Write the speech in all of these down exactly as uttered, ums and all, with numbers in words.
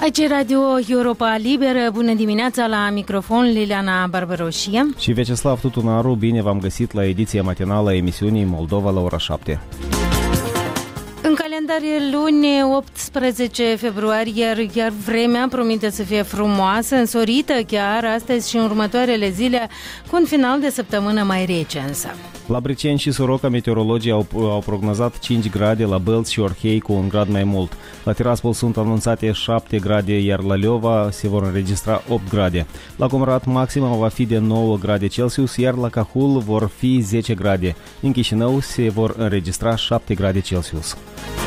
Aici Radio Europa Liberă, bună dimineața, la microfon Liliana Barbaroșie și Vyacheslav Tutunaru. Bine v-am găsit la ediția matinală a emisiunii Moldova la ora șapte. În calendar e luni, optsprezece februarie, iar vremea promite să fie frumoasă, însorită chiar astăzi și în următoarele zile, cu un final de săptămână mai rece însă. La Briceni și Soroca meteorologii au, au prognozat cinci grade, la Bălți și Orhei cu un grad mai mult. La Tiraspol sunt anunțate șapte grade, iar la Leova se vor înregistra opt grade. La Comrat maxima va fi de nouă grade Celsius, iar la Cahul vor fi zece grade. În Chișinău se vor înregistra șapte grade Celsius.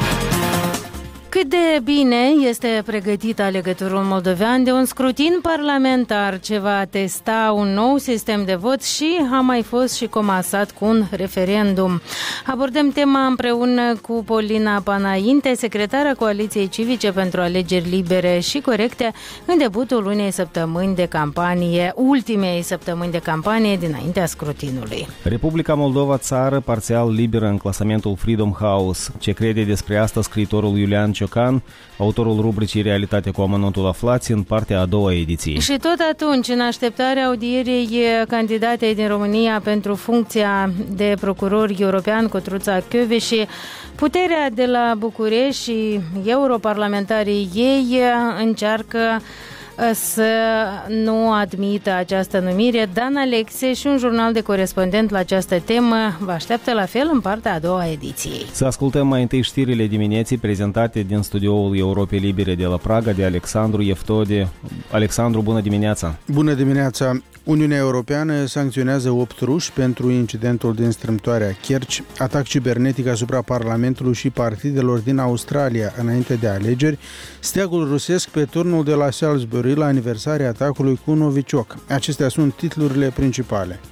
Cât de bine este pregătit alegătorul moldovean de un scrutin parlamentar ce va testa un nou sistem de vot și a mai fost și comasat cu un referendum. Abordăm tema împreună cu Polina Panainte, secretara Coaliției Civice pentru Alegeri Libere și Corecte, în debutul unei săptămâni de campanie, ultimei săptămâni de campanie dinaintea scrutinului. Republica Moldova, țară parțial liberă în clasamentul Freedom House. Ce crede despre asta scriitorul Iulian Ciocan, autorul rubricii Realitate cu amănuntul aflați în partea a doua ediției. Și tot atunci, în așteptarea audierii candidatei din România pentru funcția de procuror european, Cotruța Kövesi, puterea de la București și europarlamentarii ei încearcă să nu admită această numire. Dan Alexe și un jurnal de corespondent la această temă vă așteaptă la fel în partea a doua ediției. Să ascultăm mai întâi știrile dimineții prezentate din studioul Europei Libere de la Praga de Alexandru Eftode. Alexandru, bună dimineața! Bună dimineața! Uniunea Europeană sancționează opt ruși pentru incidentul din strâmtoarea Kerch, atac cibernetic asupra Parlamentului și partidelor din Australia înainte de alegeri, steagul rusesc pe turnul de la Salisbury la aniversarea atacului cu Novichok. Acestea sunt titlurile principale.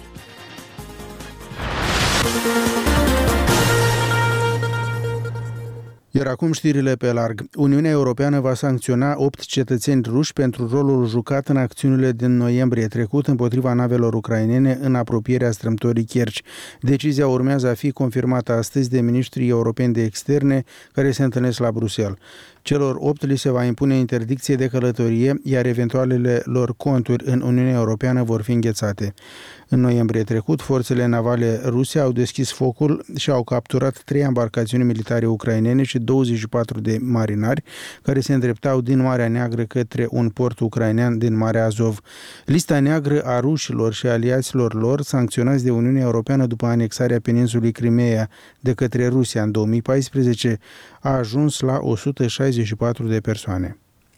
Iar acum știrile pe larg. Uniunea Europeană va sancționa opt cetățeni ruși pentru rolul jucat în acțiunile din noiembrie trecut împotriva navelor ucrainene în apropierea strâmtorii Kerch. Decizia urmează a fi confirmată astăzi de ministrii europeni de externe care se întâlnesc la Bruxelles. Celor opt li se va impune interdicție de călătorie, iar eventualele lor conturi în Uniunea Europeană vor fi înghețate. În noiembrie trecut, forțele navale ruse au deschis focul și au capturat trei embarcațiuni militare ucrainene și douăzeci și patru de marinari care se îndreptau din Marea Neagră către un port ucrainean din Marea Azov. Lista neagră a rușilor și aliaților lor sancționați de Uniunea Europeană după anexarea peninsulei Crimea de către Rusia în două mii paisprezece a ajuns la o sută șaizeci și patru de persoane.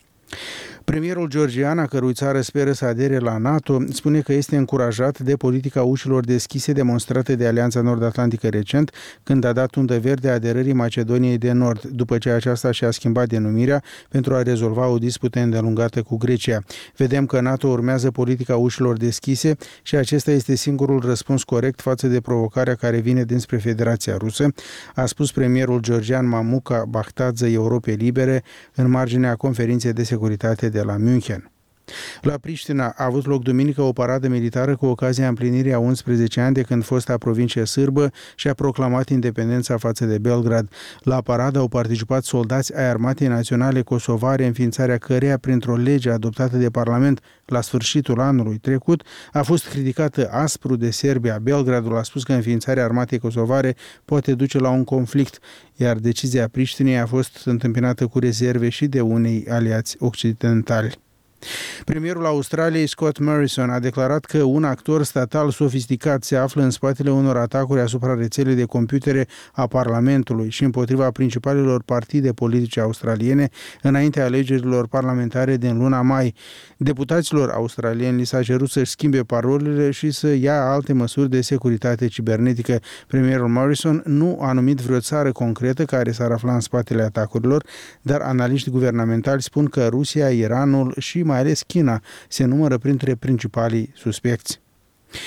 Premierul georgian, a cărui țară speră să adere la NATO, spune că este încurajat de politica ușilor deschise demonstrată de Alianța Nord-Atlantică recent, când a dat undă verde aderării Macedoniei de Nord, după ce aceasta și-a schimbat denumirea pentru a rezolva o dispută îndelungată cu Grecia. Vedem că NATO urmează politica ușilor deschise și acesta este singurul răspuns corect față de provocarea care vine dinspre Federația Rusă, a spus premierul georgian Mamuka Bakhtadze Europei Libere în marginea conferinței de securitate de la München. La Priștina a avut loc duminică o paradă militară cu ocazia împlinirii a unsprezece ani de când fosta provincie sârbă și-a proclamat independența față de Belgrad. La paradă au participat soldați ai Armatei Naționale Kosovare, înființarea căreia, printr-o lege adoptată de Parlament la sfârșitul anului trecut, a fost criticată aspru de Serbia. Belgradul a spus că înființarea Armatei Kosovare poate duce la un conflict, iar decizia Priștinei a fost întâmpinată cu rezerve și de unei aliați occidentali. Premierul Australiei, Scott Morrison, a declarat că un actor statal sofisticat se află în spatele unor atacuri asupra rețelei de computere a Parlamentului și împotriva principalelor partide politice australiene înaintea alegerilor parlamentare din luna mai. Deputaților australieni li s-a cerut să-și schimbe parolele și să ia alte măsuri de securitate cibernetică. Premierul Morrison nu a numit vreo țară concretă care s-ar afla în spatele atacurilor, dar analiști guvernamentali spun că Rusia, Iranul și mai ales China se numără printre principalii suspecți.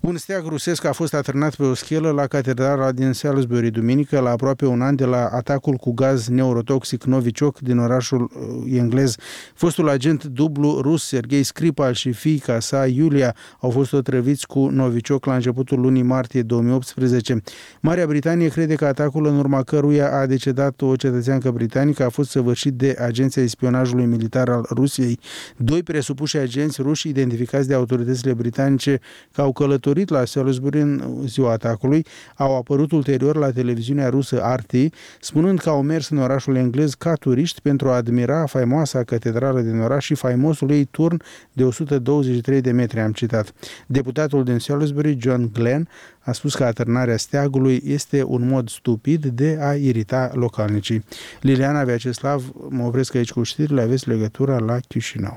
Un steag rusesc a fost atârnat pe o schelă la catedrala din Salisbury duminică, la aproape un an de la atacul cu gaz neurotoxic Novichok din orașul englez. Fostul agent dublu rus Sergei Skripal și fiica sa Iulia au fost otrăviți cu Novichok la începutul lunii martie două mii optsprezece. Marea Britanie crede că atacul în urma căruia a decedat o cetățeancă britanică a fost săvârșit de Agenția Spionajului Militar al Rusiei. Doi presupuși agenți ruși identificați de autoritățile britanice că au călătorit la Salisbury în ziua atacului, au apărut ulterior la televiziunea rusă R T, spunând că au mers în orașul englez ca turiști pentru a admira faimoasa catedrală din oraș și faimosul ei turn de o sută douăzeci și trei de metri, am citat. Deputatul din Salisbury, John Glenn, a spus că atârnarea steagului este un mod stupid de a irita localnicii. Liliana Vyacheslav, mă opresc aici cu știrile, aveți legătura la Chișinău.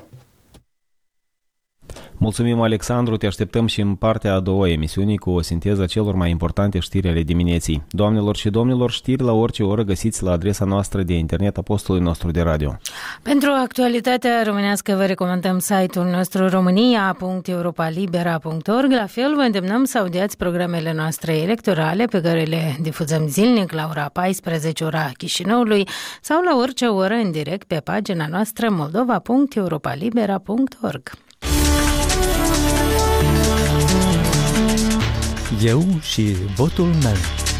Mulțumim, Alexandru, te așteptăm și în partea a doua emisiunii cu o sinteză celor mai importante știri ale dimineții. Doamnelor și domnilor, știri la orice oră găsiți la adresa noastră de internet a postului nostru de radio. Pentru actualitatea românească vă recomandăm site-ul nostru românia punct europa libera punct org. La fel vă îndemnăm să audiați programele noastre electorale pe care le difuzăm zilnic la ora paisprezece, ora Chișinăului, sau la orice oră în direct pe pagina noastră moldova punct europa libera punct org. Eu și votul meu.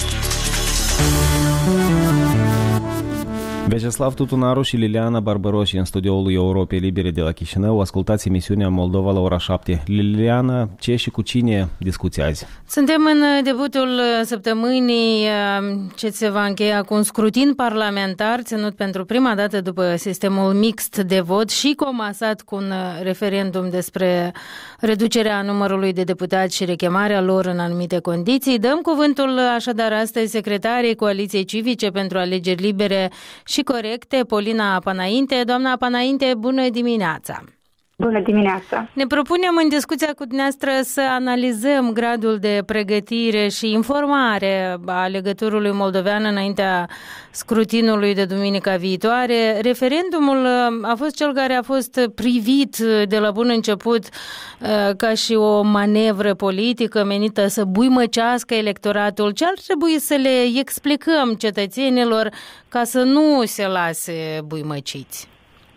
Vyacheslav Tutunaru și Liliana Barbaroși în studioul Europei Libere de la Chișinău. Ascultați emisiunea Moldova la ora șapte. Liliana, ce și cu cine discuți azi? Suntem în debutul săptămânii ce se va încheia cu un scrutin parlamentar ținut pentru prima dată după sistemul mixt de vot și comasat cu un referendum despre reducerea numărului de deputați și rechemarea lor în anumite condiții. Dăm cuvântul așadar astăzi secretarii Coaliției Civice pentru Alegeri Libere și Corecte, Polina Panainte. Doamna Panainte, bună dimineața! Bună dimineața! Ne propunem în discuția cu dumneavoastră să analizăm gradul de pregătire și informare a alegătorului moldovean înaintea scrutinului de duminica viitoare. Referendumul a fost cel care a fost privit de la bun început ca și o manevră politică menită să buimăcească electoratul. Ce ar trebui să le explicăm cetățenilor ca să nu se lase buimăciți?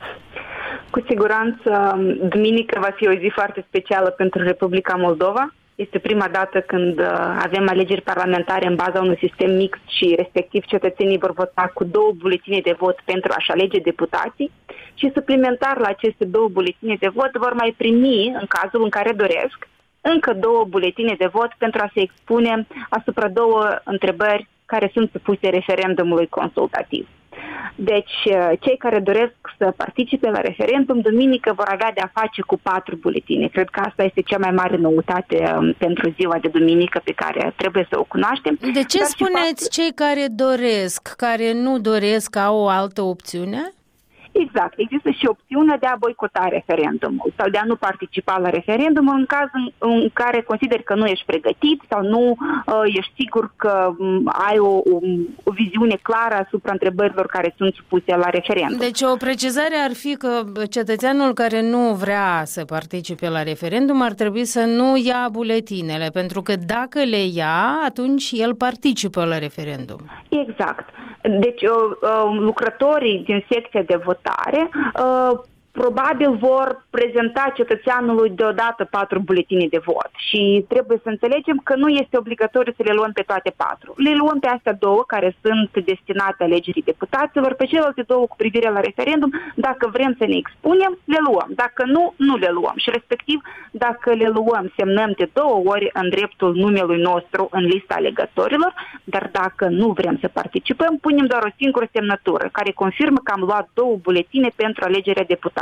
Cu siguranță, duminică va fi o zi foarte specială pentru Republica Moldova. Este prima dată când avem alegeri parlamentare în baza unui sistem mixt și respectiv cetățenii vor vota cu două buletine de vot pentru a-și alege deputații și suplimentar la aceste două buletine de vot vor mai primi, în cazul în care doresc, încă două buletine de vot pentru a se expune asupra două întrebări care sunt supuse referendumului consultativ. Deci, cei care doresc să participe la referendum, duminică vor avea de-a face cu patru buletine. Cred că asta este cea mai mare noutate pentru ziua de duminică pe care trebuie să o cunoaștem. De ce Dar spuneți patru... cei care doresc, care nu doresc au o altă opțiune? Exact. Există și opțiunea de a boicota referendumul sau de a nu participa la referendum în caz în, în care consideri că nu ești pregătit sau nu uh, ești sigur că um, ai o, o, o viziune clară asupra întrebărilor care sunt supuse la referendum. Deci o precizare ar fi că cetățeanul care nu vrea să participe la referendum ar trebui să nu ia buletinele, pentru că dacă le ia, atunci el participă la referendum. Exact. Deci uh, uh, lucrătorii din secția de votare uh, probabil vor prezenta cetățeanului deodată patru buletine de vot și trebuie să înțelegem că nu este obligatoriu să le luăm pe toate patru. Le luăm pe astea două care sunt destinate alegerii deputaților, pe celelalte două cu privire la referendum, dacă vrem să ne expunem, le luăm. Dacă nu, nu le luăm. Și respectiv, dacă le luăm, semnăm de două ori în dreptul numelui nostru în lista alegătorilor, dar dacă nu vrem să participăm, punem doar o singură semnătură care confirmă că am luat două buletine pentru alegerea deputaților.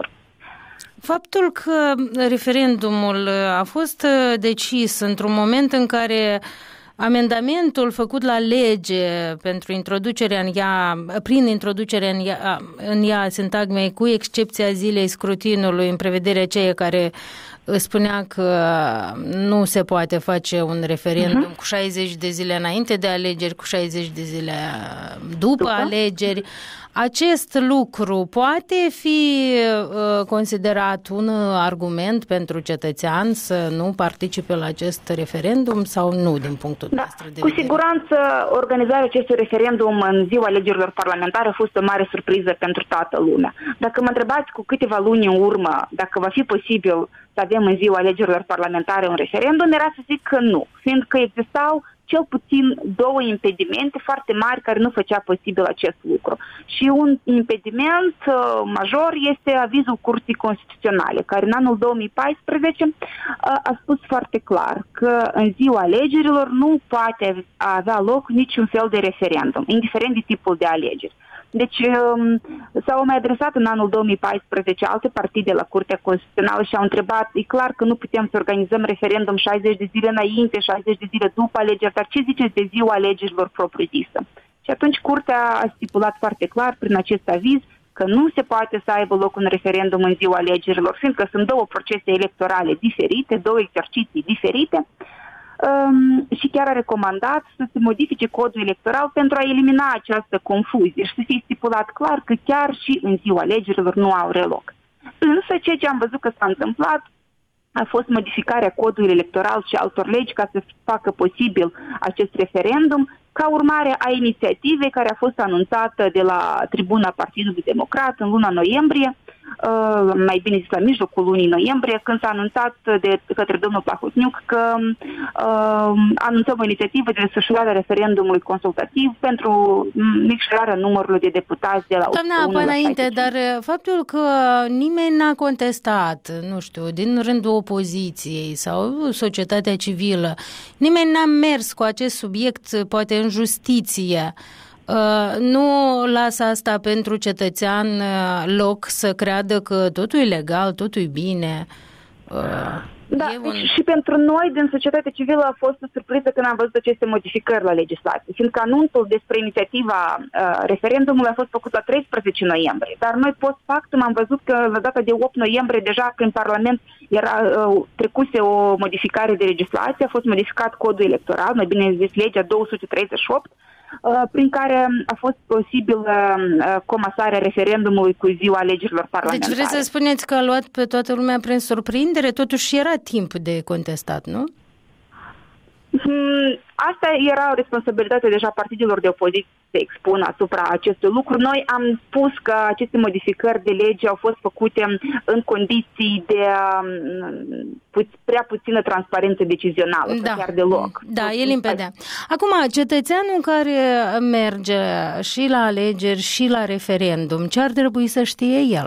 Faptul că referendumul a fost decis într-un moment în care amendamentul făcut la lege pentru introducerea în ea, prin introducerea în ea, în ea sintagmei cu excepția zilei scrutinului în prevederea aceea care spunea că nu se poate face un referendum uh-huh. cu șaizeci de zile înainte de alegeri, cu șaizeci de zile după, după? alegeri. Acest lucru poate fi uh, considerat un argument pentru cetățean să nu participe la acest referendum sau nu, din punctul da, nostru de cu vedere? Cu siguranță, organizarea acestui referendum în ziua alegerilor parlamentare a fost o mare surpriză pentru toată lumea. Dacă mă întrebați cu câteva luni în urmă dacă va fi posibil să avem în ziua alegerilor parlamentare un referendum, era să zic că nu, fiindcă existau cel puțin două impedimente foarte mari care nu făcea posibil acest lucru. Și un impediment uh, major este avizul Curții Constituționale, care în anul două mii paisprezece uh, a spus foarte clar că în ziua alegerilor nu poate avea loc niciun fel de referendum, indiferent de tipul de alegeri. Deci s-au mai adresat în anul două mii paisprezece alte partide la Curtea Constituțională și au întrebat, e clar că nu putem să organizăm referendum șaizeci de zile înainte, șaizeci de zile după alegeri, dar ce ziceți de ziua alegerilor propriu-zisă? Și atunci Curtea a stipulat foarte clar prin acest aviz că nu se poate să aibă loc un referendum în ziua alegerilor, fiindcă sunt două procese electorale diferite, două exerciții diferite. Um, și chiar a recomandat să se modifice codul electoral pentru a elimina această confuzie și să fie stipulat clar că chiar și în ziua alegerilor nu au reloc. Însă ceea ce am văzut că s-a întâmplat a fost modificarea codului electoral și altor legi ca să facă posibil acest referendum, ca urmare a inițiativei care a fost anunțată de la tribuna Partidului Democrat în luna noiembrie, Uh, mai bine zis la mijlocul lunii noiembrie, când s-a anunțat de către domnul Plahotniuc că uh, anunțăm o inițiativă de desfășurare a referendumului consultativ pentru micșorarea numărului de deputați de la Doamna, până înainte, dar faptul că nimeni n-a contestat, nu știu, din rândul opoziției sau societatea civilă, nimeni n-a mers cu acest subiect, poate în justiție, Uh, nu lasă asta pentru cetățean uh, loc să creadă că totul e legal, totul e bine. Uh, da, e deci un... și pentru noi din societatea civilă a fost o surpriză când am văzut aceste modificări la legislație, fiindcă anunțul despre inițiativa uh, referendumului a fost făcut la treisprezece noiembrie, dar noi post factum am văzut că la data de opt noiembrie deja prin Parlament era uh, trecuse o modificare de legislație, a fost modificat codul electoral, mai bine zis legea două sute treizeci și opt, prin care a fost posibil comasarea referendumului cu ziua alegerilor parlamentare. Deci vreți să spuneți că a luat pe toată lumea prin surprindere? Totuși era timp de contestat, nu? Asta era o responsabilitate deja partidelor de opoziție să expună asupra acestui lucru. Noi am spus că aceste modificări de lege au fost făcute în condiții de um, prea puțină transparență decizională, da. chiar deloc. Da, e limpede. Acum, cetățeanul care merge și la alegeri și la referendum, ce ar trebui să știe el?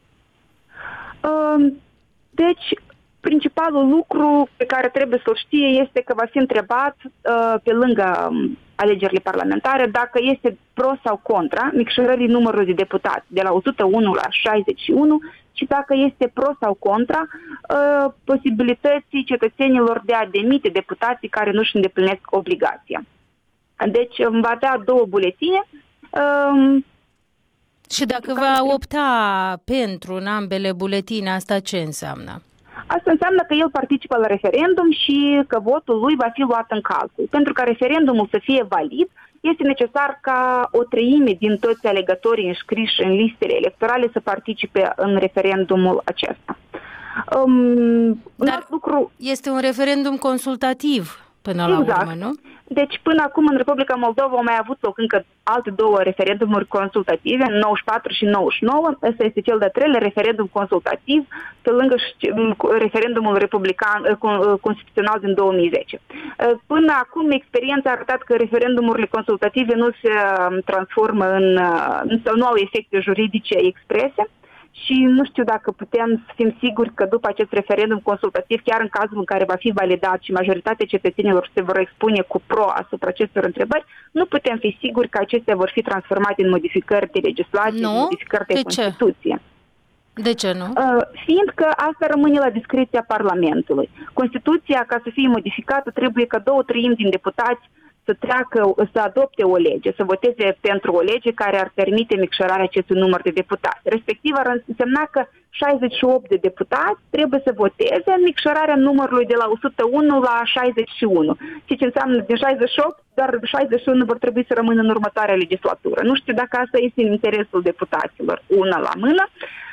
Um, deci, principalul lucru pe care trebuie să-l știe este că va fi întrebat uh, pe lângă um, alegerile parlamentare dacă este pro sau contra micșorării numărului de deputați de la o sută unu la șaizeci și unu și dacă este pro sau contra uh, posibilității cetățenilor de a demite deputații care nu își îndeplinesc obligația. Deci va avea două buletine. Uh, și dacă va opta pentru în ambele buletine, asta ce înseamnă? Asta înseamnă că el participă la referendum și că votul lui va fi luat în calcul. Pentru ca referendumul să fie valid, este necesar ca o treime din toți alegătorii înscriși în listele electorale să participe în referendumul acesta. Um, Dar lucru... este un referendum consultativ până la exact. urmă, nu? Deci până acum în Republica Moldova au mai avut loc încă alte două referendumuri consultative, în nouăzeci și patru și nouăzeci și nouă. Ăsta este cel de-al treilea referendum consultativ, pe lângă referendumul republican constituțional din două mii zece. Până acum experiența a arătat că referendumurile consultative nu se transformă în, nu au efecte juridice exprese. Și nu știu dacă putem să fim siguri că după acest referendum consultativ, chiar în cazul în care va fi validat și majoritatea cetățenilor se vor expune cu pro asupra acestor întrebări, nu putem fi siguri că acestea vor fi transformate în modificări de legislație, nu? modificări de, de Constituție. Ce? De ce nu? Uh, fiindcă asta rămâne la discreția Parlamentului. Constituția, ca să fie modificată, trebuie ca două treimi din deputați să treacă, să adopte o lege, să voteze pentru o lege care ar permite micșorarea acestui număr de deputați. Respectiv ar însemna că șaizeci și opt de deputați trebuie să voteze micșorarea numărului de la o sută unu la șaizeci și unu. Ce înseamnă din șaizeci și opt, doar șaizeci și unu vor trebui să rămână în următoarea legislatură. Nu știu dacă asta este în interesul deputaților, una la mână.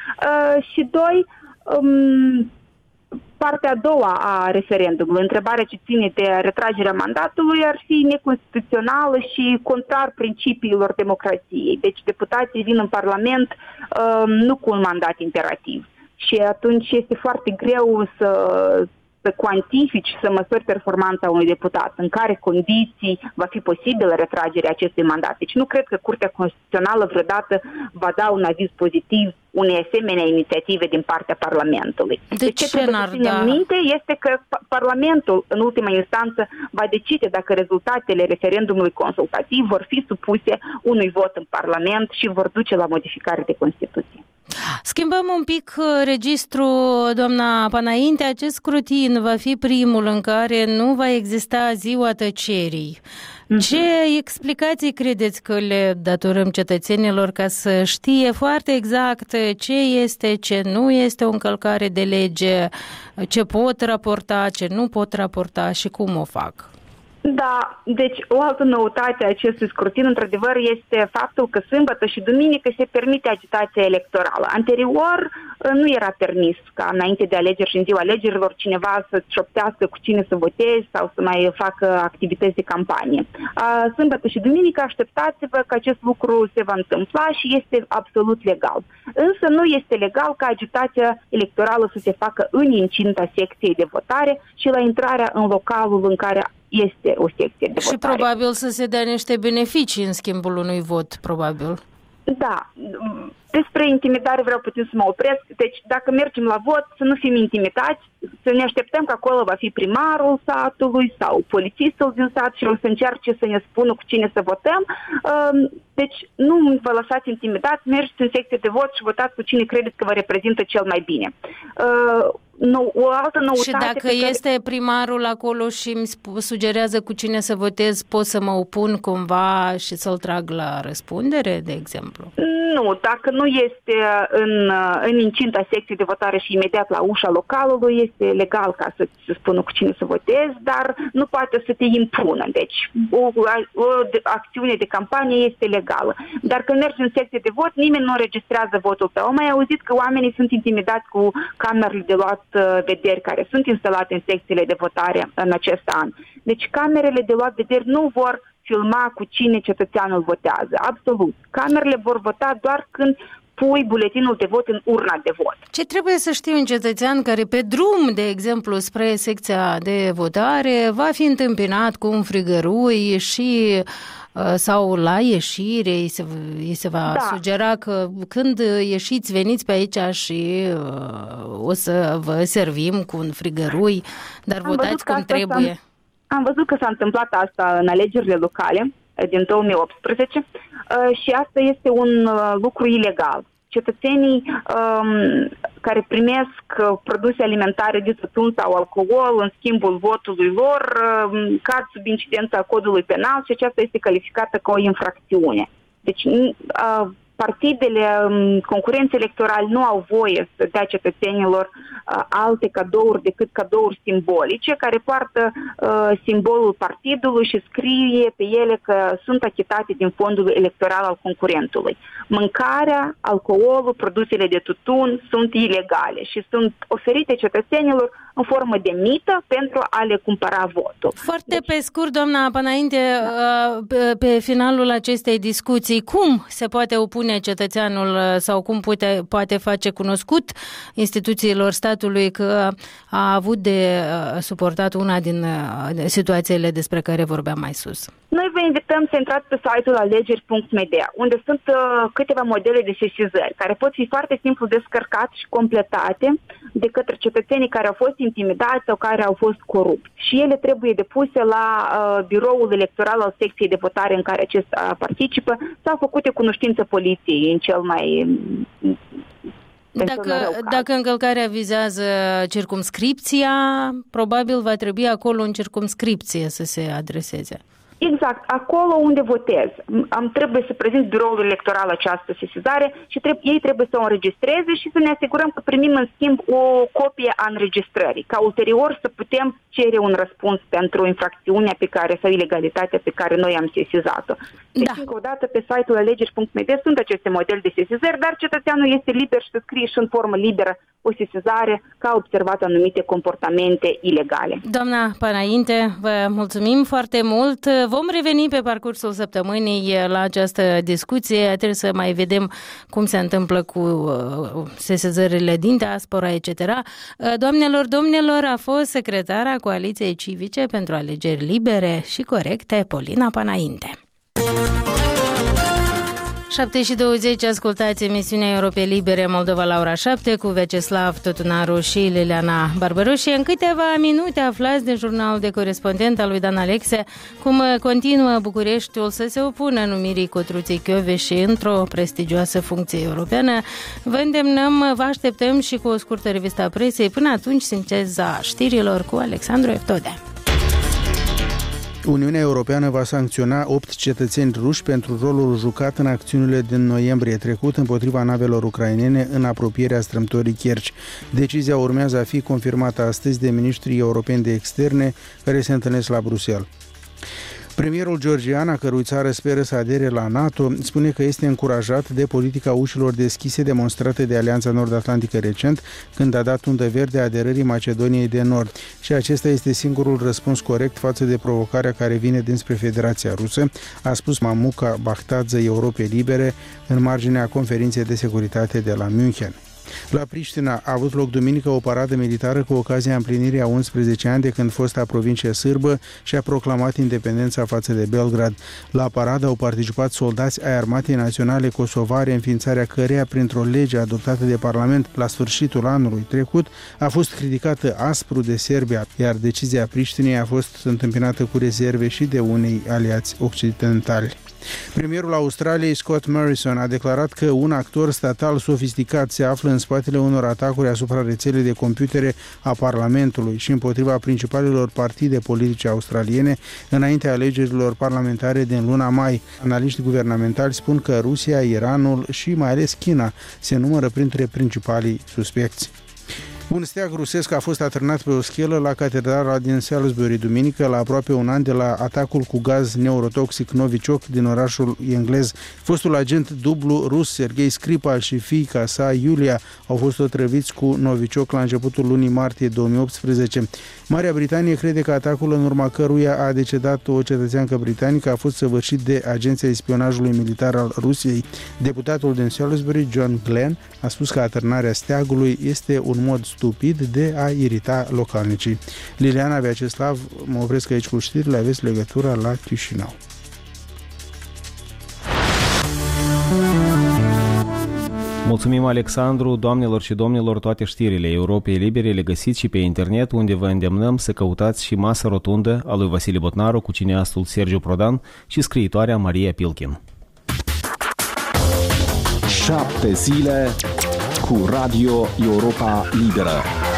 Uh, și doi, um, partea a doua a referendumului, întrebarea ce ține de retragerea mandatului, ar fi neconstituțională și contrar principiilor democrației. Deci deputații vin în Parlament uh, nu cu un mandat imperativ. Și atunci este foarte greu să, să cuantifici, să măsori performanța unui deputat, în care condiții va fi posibilă retragerea acestui mandat. Deci nu cred că Curtea Constituțională vreodată va da un aviz pozitiv unei asemenea inițiative din partea Parlamentului. De deci ce, ce trebuie să ținem da? minte este că Parlamentul, în ultima instanță, va decide dacă rezultatele referendumului consultativ vor fi supuse unui vot în Parlament și vor duce la modificare de Constituție. Schimbăm un pic registru, doamna Panainte. Acest scrutin va fi primul în care nu va exista ziua tăcerii. Ce explicații credeți că le datorăm cetățenilor ca să știe foarte exact ce este, ce nu este o încălcare de lege, ce pot raporta, ce nu pot raporta și cum o fac? Da, deci o altă noutate a acestui scrutin, într-adevăr, este faptul că sâmbătă și duminică se permite agitația electorală. Anterior nu era permis ca înainte de alegeri și în ziua alegerilor cineva să șoptească cu cine să voteze sau să mai facă activități de campanie. Sâmbătă și duminică așteptați-vă că acest lucru se va întâmpla și este absolut legal. Însă nu este legal ca agitația electorală să se facă în incinta secției de votare și la intrarea în localul în care este o secție de și votare. Probabil să se dea niște beneficii în schimbul unui vot, probabil. Da. Despre intimidare vreau puțin să mă opresc. Deci dacă mergem la vot, să nu fim intimidați, să ne așteptăm că acolo va fi primarul satului sau polițistul din sat și o să încerce să ne spună cu cine să votăm. Deci nu vă lăsați intimidați, mergeți în secție de vot și votați cu cine credeți că vă reprezintă cel mai bine. No, o altă noutate. Și dacă este care... primarul acolo și îmi sugerează cu cine să votez, pot să mă opun cumva și să-l trag la răspundere, de exemplu? Nu, dacă nu este în, în incinta secției de votare și imediat la ușa localului, este legal ca să-ți spună cu cine să votezi, dar nu poate să te impună. Deci o, o acțiune de campanie este legală. Dar când mergi în secție de vot, nimeni nu înregistrează votul tău. Am mai auzit că oamenii sunt intimidați cu camerele de luat vederi care sunt instalate în secțiile de votare în acest an. Deci camerele de luat vederi nu vor filma cu cine cetățeanul votează. Absolut. Camerele vor vota doar când pui buletinul de vot în urna de vot. Ce trebuie să știe un cetățean care pe drum, de exemplu, spre secția de votare, va fi întâmpinat cu un frigărui și sau la ieșire îi se, îi se va da. sugera că când ieșiți, veniți pe aici și uh, o să vă servim cu un frigărui, dar Am votați cum trebuie. Am văzut că s-a întâmplat asta în alegerile locale din două mii optsprezece și asta este un lucru ilegal. Cetățenii um, care primesc produse alimentare de tutun sau alcool în schimbul votului lor um, cad sub incidența codului penal și aceasta este calificată ca o infracțiune. Deci uh, partidele, concurenții electorali nu au voie să dea cetățenilor uh, alte cadouri decât cadouri simbolice care poartă uh, simbolul partidului și scrie pe ele că sunt achitate din fondul electoral al concurentului. Mâncarea, alcoolul, produsele de tutun sunt ilegale și sunt oferite cetățenilor în formă de mită pentru a le cumpăra votul. Foarte deci... pe scurt, doamna Panainte, da. pe finalul acestei discuții, cum se poate opune cetățeanul sau cum poate, poate face cunoscut instituțiilor statului că a avut de suportat una din situațiile despre care vorbeam mai sus? Noi vă invităm să intrați pe site-ul alegeri punct media, unde sunt uh, câteva modele de sesizări, care pot fi foarte simplu descărcate și completate de către cetățenii care au fost intimidați sau care au fost corupți. Și ele trebuie depuse la uh, biroul electoral al secției de votare în care acesta participă sau făcute cunoștință poliției în cel mai... Dacă, dacă încălcarea vizează circumscripția, probabil va trebui acolo în circumscripție să se adreseze. Exact, acolo unde votez. Am trebuie să prezint biroul electoral această sesizare și trebuie, ei trebuie să o înregistreze și să ne asigurăm că primim în schimb o copie a înregistrării, ca ulterior să putem cere un răspuns pentru infracțiunea pe care sau ilegalitatea pe care noi am sesizat-o. Deci, da. Încă o dată, pe site-ul alegeri punct m d sunt aceste modele de sesizări, dar cetățeanul este liber și să scrie și în formă liberă o sesizare că a observat anumite comportamente ilegale. Doamna Panainte, vă mulțumim foarte mult. Vom reveni pe parcursul săptămânii la această discuție. Trebuie să mai vedem cum se întâmplă cu sesizările din diaspora, et cetera. Doamnelor, domnilor, a fost secretara Coaliției Civice pentru Alegeri Libere și Corecte, Polina Panainte. șapte și douăzeci, ascultați emisiunea Europei Libere Moldova la ora șapte cu Vyacheslav Totunaru și Liliana Barbaru și în câteva minute aflați de jurnalul de corespondent al lui Dan Alexe cum continuă Bucureștiul să se opună numirii Cotruței Kövesi într-o prestigioasă funcție europeană. Vă îndemnăm, vă așteptăm și cu o scurtă revistă a presei. Până atunci, sinteza știrilor cu Alexandru Eftodea. Uniunea Europeană va sancționa opt cetățeni ruși pentru rolul jucat în acțiunile din noiembrie trecut împotriva navelor ucrainene în apropierea strâmtorii Kerch. Decizia urmează a fi confirmată astăzi de ministrii europeni de externe care se întâlnesc la Bruxelles. Premierul georgian, a cărui țară speră să adere la NATO, spune că este încurajat de politica ușilor deschise demonstrată de Alianța Nord-Atlantică recent, când a dat undă verde aderării Macedoniei de Nord. Și acesta este singurul răspuns corect față de provocarea care vine dinspre Federația Rusă, a spus Mamuka Bakhtadze Europei Libere în marginea conferinței de securitate de la München. La Priștina a avut loc duminică o paradă militară cu ocazia împlinirii a unsprezece ani de când fosta provincie sârbă și-a proclamat independența față de Belgrad. La paradă au participat soldați ai Armatei Naționale Kosovare, înființarea căreia, printr-o lege adoptată de Parlament la sfârșitul anului trecut, a fost criticată aspru de Serbia, iar decizia Priștinei a fost întâmpinată cu rezerve și de unei aliați occidentali. Premierul Australiei, Scott Morrison, a declarat că un actor statal sofisticat se află în spatele unor atacuri asupra rețelei de computere a Parlamentului și împotriva principalelor partide politice australiene înaintea alegerilor parlamentare din luna mai. Analiști guvernamentali spun că Rusia, Iranul și mai ales China se numără printre principalii suspecți. Un steag rusesc a fost atârnat pe o schelă la catedrala din Salisbury duminică, la aproape un an de la atacul cu gaz neurotoxic Novichok din orașul englez. Fostul agent dublu rus Sergei Skripal și fiica sa Iulia au fost otrăviți cu Novichok la începutul lunii martie două mii optsprezece. Marea Britanie crede că atacul, în urma căruia a decedat o cetățeancă britanică, a fost săvârșit de Agenția Spionajului Militar al Rusiei. Deputatul din Salisbury, John Glenn, a spus că atârnarea steagului este un mod stupid de a irita localnicii. Liliana, Vyacheslav, mă opresc aici cu știrile, aveți legătura la Chișinău. Mulțumim, Alexandru. Doamnelor și domnilor, toate știrile Europei Libere le găsiți și pe internet, unde vă îndemnăm să căutați și Masa Rotundă a lui Vasile Botnaru cu cineastul Sergiu Prodan și scriitoarea Maria Pilkin. Șapte zile cu Radio Europa Liberă.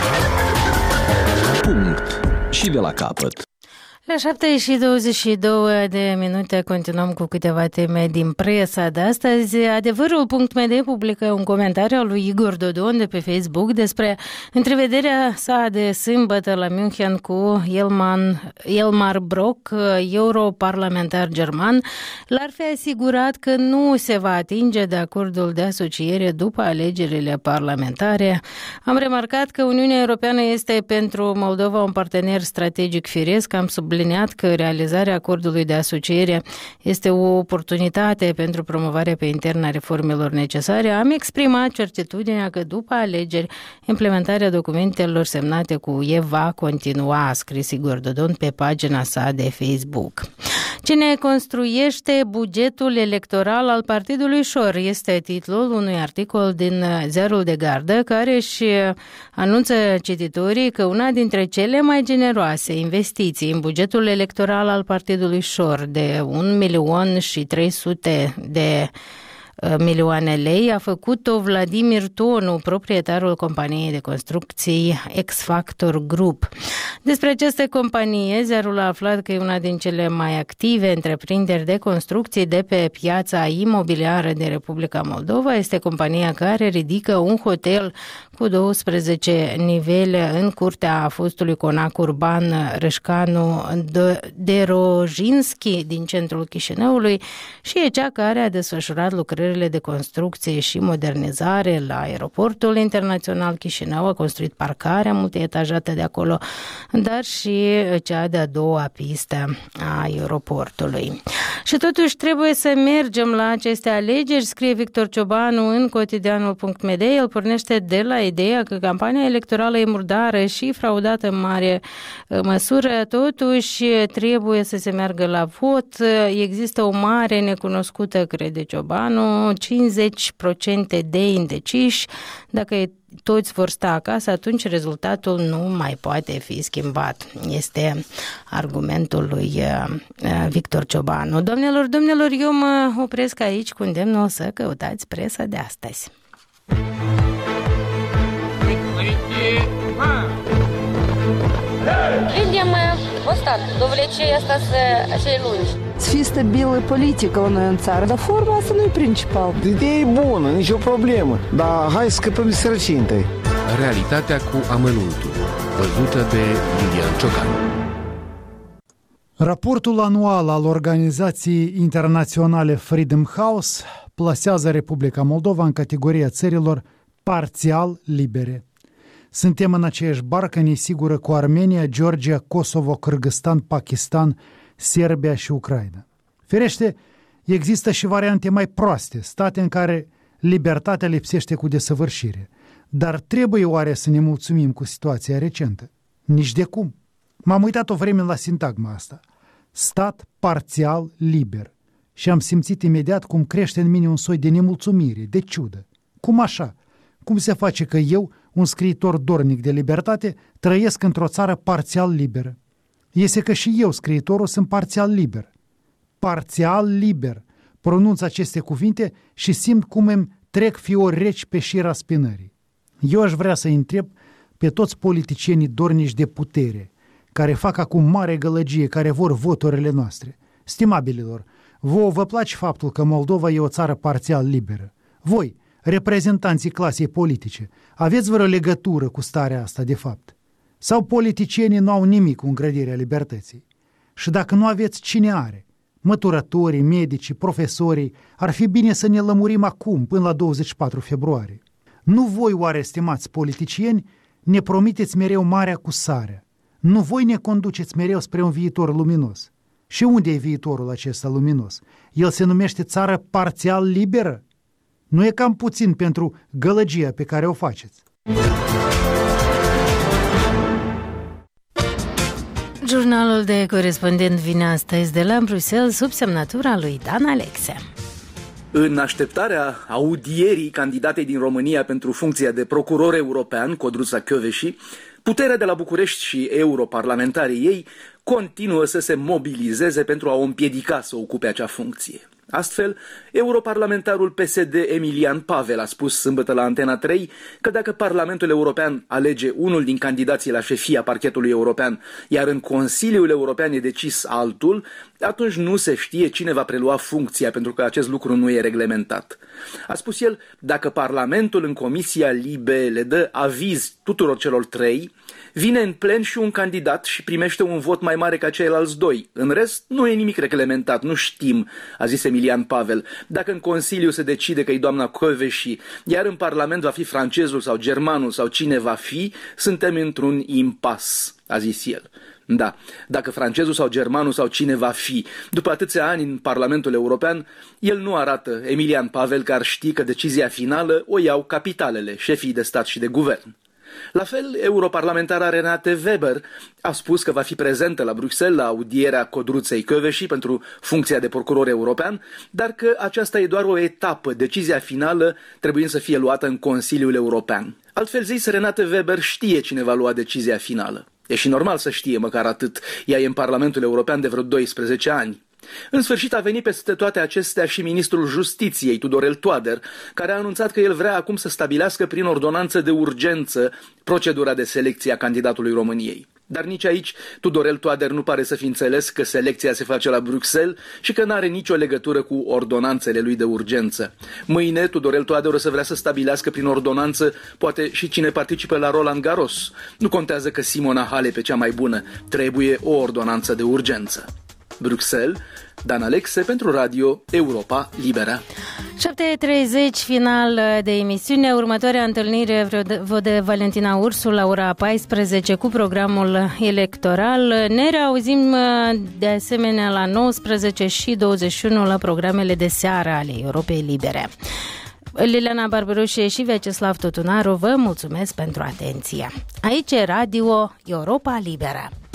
Punct. Și de la capăt. La șapte și douăzeci și două de minute continuăm cu câteva teme din presa de astăzi. Adevărul punct m d publică un comentariu al lui Igor Dodon de pe Facebook despre întrevederea sa de sâmbătă la München cu Elman, Elmar Brok, europarlamentar german. L-ar fi asigurat că nu se va atinge de acordul de asociere după alegerile parlamentare. Am remarcat că Uniunea Europeană este pentru Moldova un partener strategic firesc. Am subliniat că realizarea acordului de asociere este o oportunitate pentru promovarea pe intern a reformelor necesare. Am exprimat certitudinea că după alegeri implementarea documentelor semnate cu U E va continua, a scris Igor Dodon pe pagina sa de Facebook. Cine construiește bugetul electoral al Partidului Șor este titlul unui articol din Ziarul de Gardă, care își anunță cititorii că una dintre cele mai generoase investiții în bugetul electoral al Partidului Șor de un milion și trei sute de milioane lei. A făcut-o Vladimir Tonu, proprietarul companiei de construcții X-Factor Group. Despre această companie, ziarul a aflat că e una din cele mai active întreprinderi de construcții de pe piața imobiliară din Republica Moldova. Este compania care ridică un hotel cu douăsprezece nivele în curtea fostului conac urban Rășcanu Derojinski din centrul Chișinăului și e cea care a desfășurat lucrările de construcție și modernizare la aeroportul internațional Chișinău, a construit parcarea multietajată de acolo, dar și cea de-a doua pistă a aeroportului. Și totuși trebuie să mergem la aceste alegeri, scrie Victor Ciobanu în cotidianul punct m d. El pornește de la ideea că campania electorală e murdară și fraudată în mare măsură, totuși trebuie să se meargă la vot. Există o mare necunoscută, crede Ciobanu, cincizeci la sută de indeciși. Dacă toți vor sta acasă, atunci rezultatul nu mai poate fi schimbat. Este argumentul lui Victor Ciobanu. Doamnelor, domnilor, eu mă opresc aici cu îndemnul să căutați presa de astăzi. Видим остатки, довлече остаться acele lungi. Să fie stabilă politică la noi în țară, dar forma asta nu e principal. Ideea e bună, nicio problemă, dar hai să scăpăm de sărăcie întâi. Realitatea cu amănuntul, văzută de Lilian Ciocan. Raportul anual al organizației internaționale Freedom House plasează Republica Moldova în categoria țărilor parțial libere. Suntem în aceeași barcă nesigură cu Armenia, Georgia, Kosovo, Kârgâstan, Pakistan, Serbia și Ucraina. Ferește, există și variante mai proaste, state în care libertatea lipsește cu desăvârșire. Dar trebuie oare să ne mulțumim cu situația recentă? Nici de cum. M-am uitat o vreme la sintagma asta. Stat parțial liber. Și am simțit imediat cum crește în mine un soi de nemulțumire, de ciudă. Cum așa? Cum se face că eu, un scriitor dornic de libertate, trăiesc într-o țară parțial liberă? Este că și eu, scriitorul, sunt parțial liber. Parțial liber. Pronunț aceste cuvinte și simt cum îmi trec fiori reci pe șira spinării. Eu aș vrea să întreb pe toți politicienii dornici de putere, care fac acum mare gălăgie, care vor voturile noastre. Stimabililor, vouă vă place faptul că Moldova e o țară parțial liberă? Voi, reprezentanții clasei politice, aveți vreo legătură cu starea asta de fapt? Sau politicienii nu au nimic cu îngrădirea libertății? Și dacă nu aveți, cine are? Măturătorii, medicii, profesorii, ar fi bine să ne lămurim acum, până la douăzeci și patru februarie. Nu voi, oare, stimați politicieni, ne promiteți mereu marea cu sarea? Nu voi ne conduceți mereu spre un viitor luminos? Și unde e viitorul acesta luminos? El se numește țară parțial liberă? Nu e cam puțin pentru gălăgia pe care o faceți? Jurnalul de corespondent vine astăzi de la Bruxelles sub semnătura lui Dan Alexe. În așteptarea audierii candidatei din România pentru funcția de procuror european, Codruța Kövesi, puterea de la București și europarlamentarii ei continuă să se mobilizeze pentru a o împiedica să ocupe acea funcție. Astfel, europarlamentarul P S D Emilian Pavel a spus sâmbătă la Antena trei că dacă Parlamentul European alege unul din candidații la șefia parchetului european, iar în Consiliul European e decis altul, atunci nu se știe cine va prelua funcția, pentru că acest lucru nu e reglementat. A spus el, dacă Parlamentul în Comisia Libe le dă aviz tuturor celor trei, vine în plen și un candidat și primește un vot mai mare ca ceilalți doi. În rest, nu e nimic reglementat, nu știm, a zis Emilian Pavel. Dacă în Consiliu se decide că e doamna Kövesi, iar în Parlament va fi francezul sau germanul sau cine va fi, suntem într-un impas, a zis el. Da, dacă francezul sau germanul sau cine va fi, după atâția ani în Parlamentul European, el nu arată, Emilian Pavel, că ar ști că decizia finală o iau capitalele, șefii de stat și de guvern. La fel, europarlamentara Renate Weber a spus că va fi prezentă la Bruxelles la audierea Codruței Kövesi pentru funcția de procuror european, dar că aceasta e doar o etapă, decizia finală trebuind să fie luată în Consiliul European. Altfel zis, Renate Weber știe cine va lua decizia finală. E și normal să știe măcar atât, ea e în Parlamentul European de vreo doisprezece ani. În sfârșit a venit peste toate acestea și ministrul Justiției, Tudorel Toader, care a anunțat că el vrea acum să stabilească prin ordonanță de urgență procedura de selecție a candidatului României. Dar nici aici Tudorel Toader nu pare să fi înțeles că selecția se face la Bruxelles și că n-are nicio legătură cu ordonanțele lui de urgență. Mâine Tudorel Toader o să vrea să stabilească prin ordonanță poate și cine participă la Roland Garros. Nu contează că Simona Halep e cea mai bună, trebuie o ordonanță de urgență. Bruxelles, Dan Alexe pentru Radio Europa Liberă. șapte și treizeci, final de emisiune. Următoarea întâlnire vă de Valentina Ursu la ora paisprezece cu programul electoral. Ne reauzim de asemenea la nouăsprezece și douăzeci și unu la programele de seară ale Europei Libere. Liliana Barberușe și Vyacheslav Tutunaru vă mulțumesc pentru atenție. Aici e Radio Europa Liberă.